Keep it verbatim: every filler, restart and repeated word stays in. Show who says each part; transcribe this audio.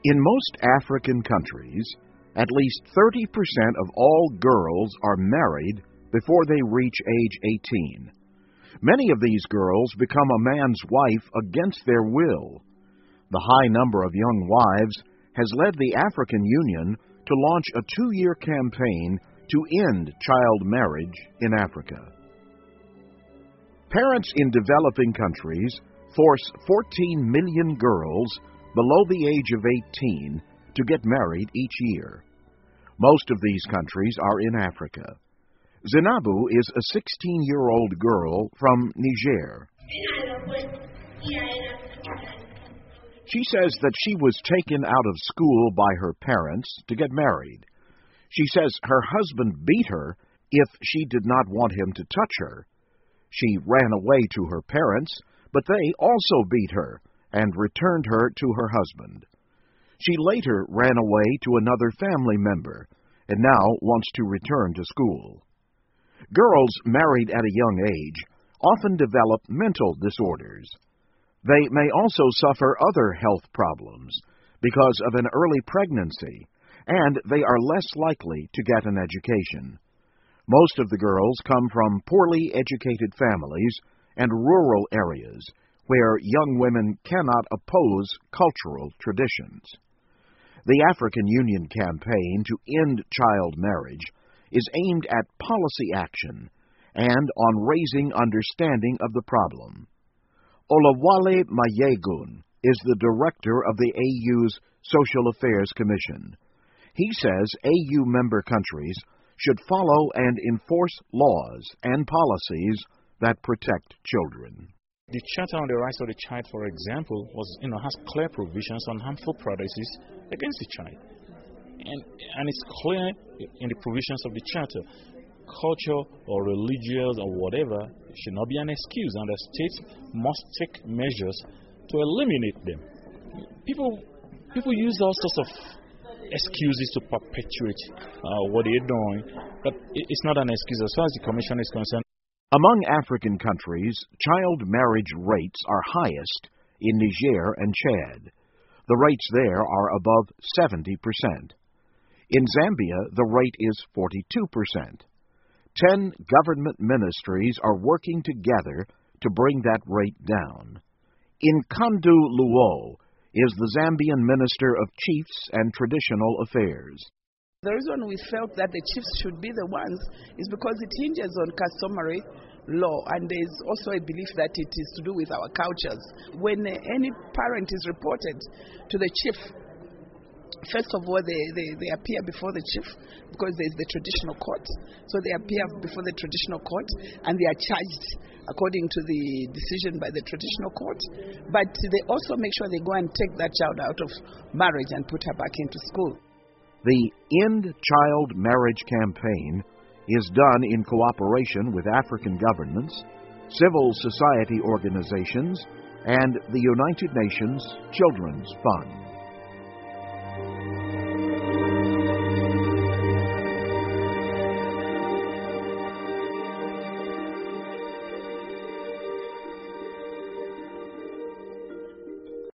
Speaker 1: In most African countries, at least thirty percent of all girls are married before they reach age eighteen. Many of these girls become a man's wife against their will. The high number of young wives has led the African Union to launch a two-year campaign to end child marriage in Africa. Parents in developing countries force fourteen million girls below the age of eighteen to get married each year. Most of these countries are in Africa. Zainabu is a sixteen-year-old girl from Niger. She says that she was taken out of school by her parents to get married. She says her husband beat her if she did not want him to touch her. She ran away to her parents, but they also beat her and returned her to her husband. She later ran away to another family member and now wants to return to school. Girls married at a young age often develop mental disorders. They may also suffer other health problems because of an early pregnancy, and they are less likely to get an education. Most of the girls come from poorly educated families and rural areas where young women cannot oppose cultural traditions. The African Union campaign to end child marriage is aimed at policy action and on raising understanding of the problem. Olawale Mayegun is the director of the A U's Social Affairs Commission. He says A U member countries should follow and enforce laws and policies that protect children.
Speaker 2: The Charter on the Rights of the Child, for example, was, you know, has clear provisions on harmful practices against the child. And, and it's clear in the provisions of the Charter. Culture or religious or whatever should not be an excuse, and the states must take measures to eliminate them. People, people use all sorts of excuses to perpetuate uh, what they're doing, but it's not an excuse as far as the Commission is concerned.
Speaker 1: Among African countries, child marriage rates are highest in Niger and Chad. The rates there are above seventy percent. In Zambia, the rate is forty-two percent. Ten government ministries are working together to bring that rate down. Nkandu Luo is the Zambian Minister of Chiefs and Traditional Affairs.
Speaker 3: The reason we felt that the chiefs should be the ones is because it hinges on customary law, and there is also a belief that it is to do with our cultures. When any parent is reported to the chief, first of all, they, they, they appear before the chief because there is the traditional court. So they appear before the traditional court and they are charged according to the decision by the traditional court. But they also make sure they go and take that child out of marriage and put her back into school.
Speaker 1: The End Child Marriage campaign is done in cooperation with African governments, civil society organizations, and the United Nations Children's Fund.